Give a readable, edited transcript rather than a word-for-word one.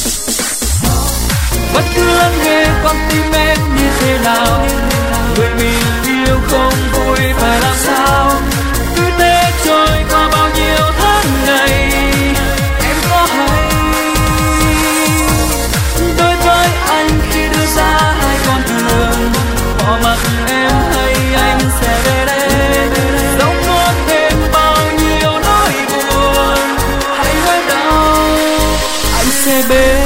Bất cứ lắng nghe con tim em như thế nào, người mình yêu không vui phải làm sao. Cứ thế trôi qua bao nhiêu tháng ngày, em có hay đối với anh khi đưa ra hai con đường, bỏ mặc em hay anh sẽ về đây, dẫu có thêm bao nhiêu nỗi buồn hay nỗi đau, anh sẽ bên